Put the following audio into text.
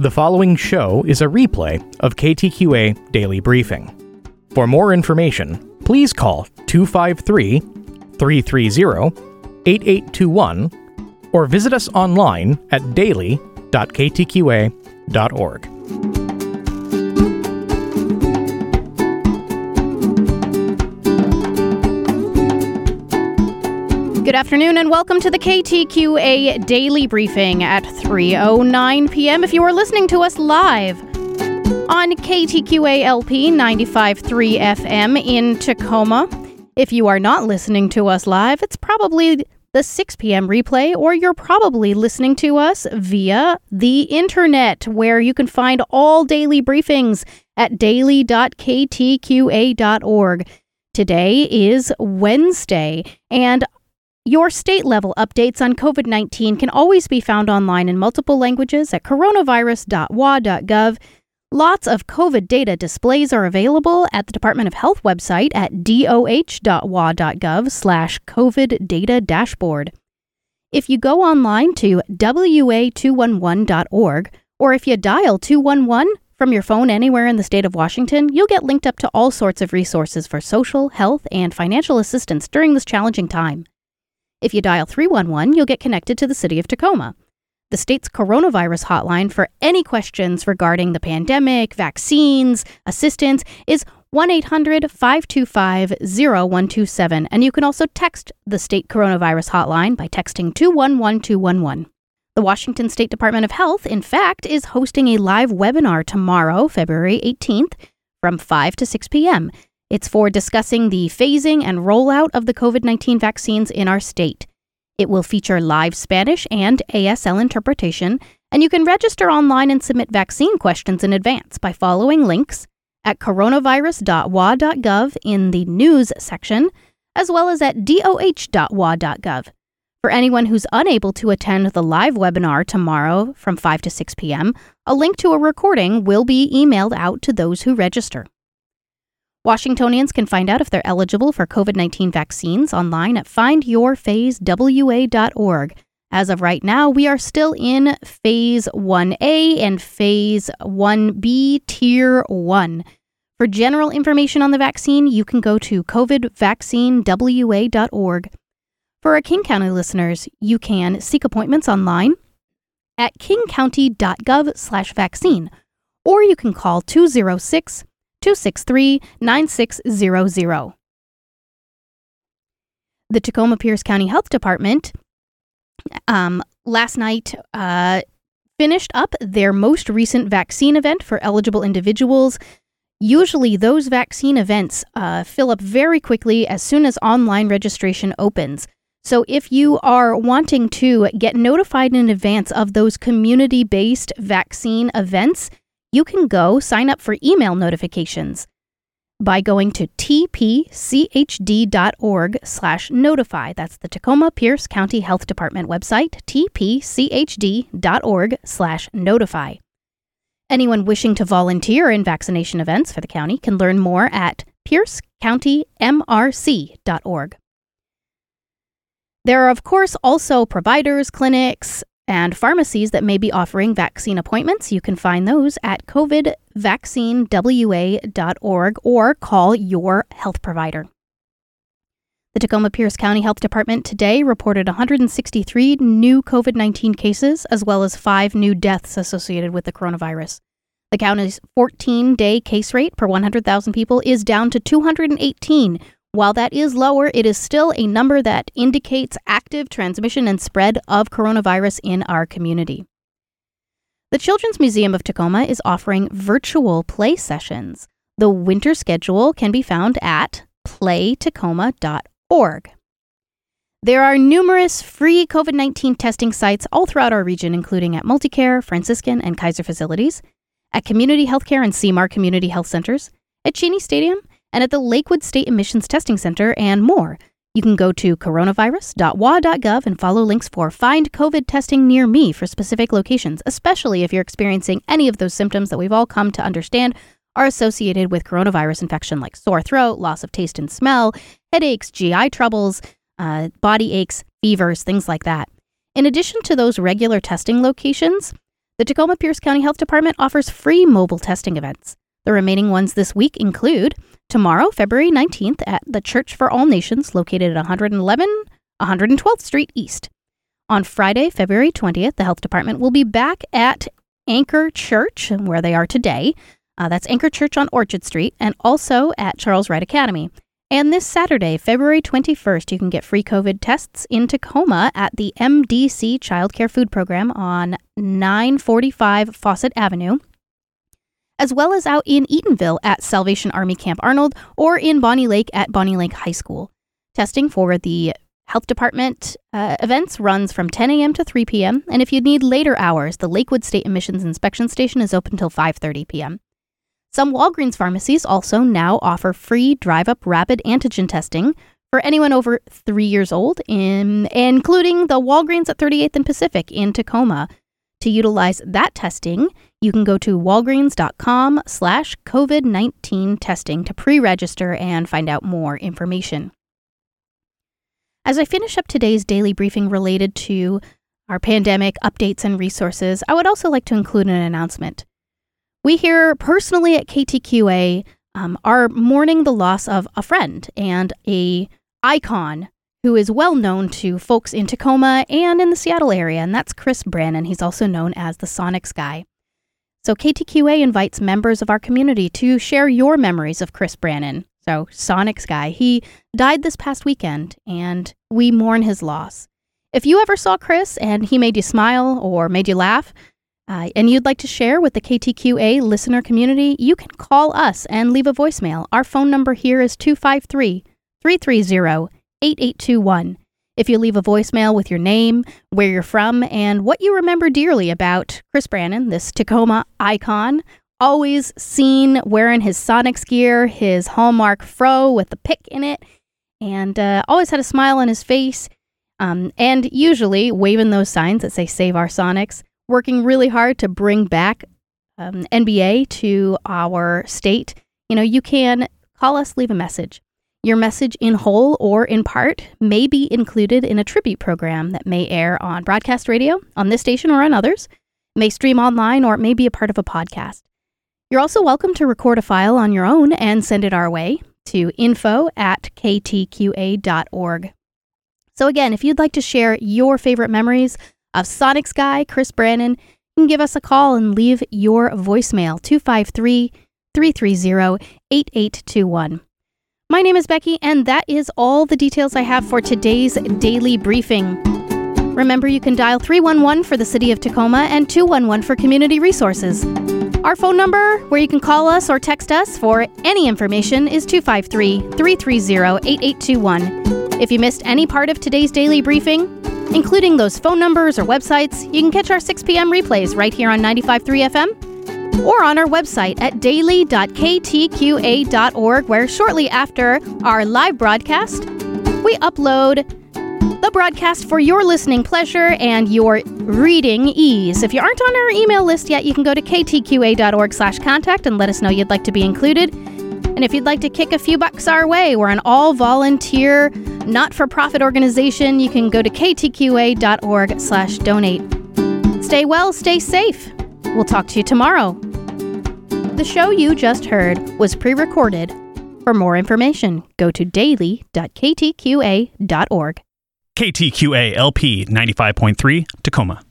The following show is a replay of KTQA Daily Briefing. For more information, please call 253-330-8821 or visit us online at daily.ktqa.org. Good afternoon and welcome to the KTQA Daily Briefing at 3:09 p.m. if you are listening to us live on KTQA LP 95.3 FM in Tacoma. If you are not listening to us live, it's probably the 6 p.m. replay, or you're probably listening to us via the internet, where you can find all daily briefings at daily.ktqa.org. Today is Wednesday, and your state-level updates on COVID-19 can always be found online in multiple languages at coronavirus.wa.gov. Lots of COVID data displays are available at the Department of Health website at doh.wa.gov/COVID data dashboard. If you go online to wa211.org, or if you dial 211 from your phone anywhere in the state of Washington, you'll get linked up to all sorts of resources for social, health, and financial assistance during this challenging time. If you dial 311, you'll get connected to the city of Tacoma. The state's coronavirus hotline for any questions regarding the pandemic, vaccines, assistance is 1-800-525-0127, and you can also text the state coronavirus hotline by texting 211211. The Washington State Department of Health, in fact, is hosting a live webinar tomorrow, February 18th, from 5 to 6 p.m. It's for discussing the phasing and rollout of the COVID-19 vaccines in our state. It will feature live Spanish and ASL interpretation, and you can register online and submit vaccine questions in advance by following links at coronavirus.wa.gov in the news section, as well as at doh.wa.gov. For anyone who's unable to attend the live webinar tomorrow from 5 to 6 p.m., a link to a recording will be emailed out to those who register. Washingtonians can find out if they're eligible for COVID-19 vaccines online at findyourphasewa.org. As of right now, we are still in Phase 1A and Phase 1B Tier 1. For general information on the vaccine, you can go to covidvaccinewa.org. For our King County listeners, you can seek appointments online at kingcounty.gov/vaccine, or you can call 206-263-9600. The Tacoma Pierce County Health Department last night finished up their most recent vaccine event for eligible individuals. Usually those vaccine events fill up very quickly as soon as online registration opens. So if you are wanting to get notified in advance of those community-based vaccine events, you can go sign up for email notifications by going to tpchd.org/notify. That's the Tacoma Pierce County Health Department website, tpchd.org/notify. Anyone wishing to volunteer in vaccination events for the county can learn more at piercecountymrc.org. There are, of course, also providers, clinics, and pharmacies that may be offering vaccine appointments. You can find those at covidvaccinewa.org or call your health provider. The Tacoma Pierce County Health Department today reported 163 new COVID-19 cases, as well as 5 new deaths associated with the coronavirus. The county's 14-day case rate per 100,000 people is down to 218. While that is lower, it is still a number that indicates active transmission and spread of coronavirus in our community. The Children's Museum of Tacoma is offering virtual play sessions. The winter schedule can be found at playtacoma.org. There are numerous free COVID-19 testing sites all throughout our region, including at Multicare, Franciscan, and Kaiser facilities, at Community Healthcare and Seymour Community Health Centers, at Cheney Stadium, and at the Lakewood State Emissions Testing Center, and more. You can go to coronavirus.wa.gov and follow links for Find COVID Testing Near Me for specific locations, especially if you're experiencing any of those symptoms that we've all come to understand are associated with coronavirus infection, like sore throat, loss of taste and smell, headaches, GI troubles, body aches, fevers, things like that. In addition to those regular testing locations, The Tacoma Pierce County Health Department offers free mobile testing events. The remaining ones this week include tomorrow, February 19th, at the Church for All Nations, located at 112th Street East. On Friday, February 20th, the Health Department will be back at Anchor Church, where they are today. That's Anchor Church on Orchard Street, and also at Charles Wright Academy. And this Saturday, February 21st, you can get free COVID tests in Tacoma at the MDC Child Care Food Program on 945 Fawcett Avenue, as well as out in Eatonville at Salvation Army Camp Arnold or in Bonnie Lake at Bonnie Lake High School. Testing for the Health Department events runs from 10 a.m. to 3 p.m., and if you need later hours, the Lakewood State Emissions Inspection Station is open until 5:30 p.m. Some Walgreens pharmacies also now offer free drive-up rapid antigen testing for anyone over 3 years old, including the Walgreens at 38th and Pacific in Tacoma. To utilize that testing, you can go to walgreens.com/COVID-19 testing to pre-register and find out more information. As I finish up today's daily briefing related to our pandemic updates and resources, I would also like to include an announcement. We here personally at KTQA are mourning the loss of a friend and an icon who is well known to folks in Tacoma and in the Seattle area, and that's Chris Brannon. He's also known as the Sonics Guy. So KTQA invites members of our community to share your memories of Chris Brannon. So Sonics Guy, he died this past weekend, and we mourn his loss. If you ever saw Chris and he made you smile or made you laugh, and you'd like to share with the KTQA listener community, you can call us and leave a voicemail. Our phone number here is 253-330-8821. If you leave a voicemail with your name, where you're from, and what you remember dearly about Chris Brannon, this Tacoma icon, always seen wearing his Sonics gear, his Hallmark fro with the pick in it, and always had a smile on his face, and usually waving those signs that say Save Our Sonics, working really hard to bring back NBA to our state. You can call us, leave a message. Your message in whole or in part may be included in a tribute program that may air on broadcast radio, on this station or on others, may stream online, or it may be a part of a podcast. You're also welcome to record a file on your own and send it our way to info@ktqa.org. So again, if you'd like to share your favorite memories of Sonics Guy, Chris Brannon, you can give us a call and leave your voicemail, 253-330-8821. My name is Becky, and that is all the details I have for today's daily briefing. Remember, you can dial 311 for the City of Tacoma and 211 for community resources. Our phone number, where you can call us or text us for any information, is 253-330-8821. If you missed any part of today's daily briefing, including those phone numbers or websites, you can catch our 6 p.m. replays right here on 95.3 FM or on our website at daily.ktqa.org, where shortly after our live broadcast, we upload the broadcast for your listening pleasure and your reading ease. If you aren't on our email list yet, you can go to ktqa.org/contact and let us know you'd like to be included. And if you'd like to kick a few bucks our way, we're an all-volunteer, not-for-profit organization. You can go to ktqa.org/donate. Stay well, stay safe. We'll talk to you tomorrow. The show you just heard was pre-recorded. For more information, go to daily.ktqa.org. KTQA LP 95.3 Tacoma.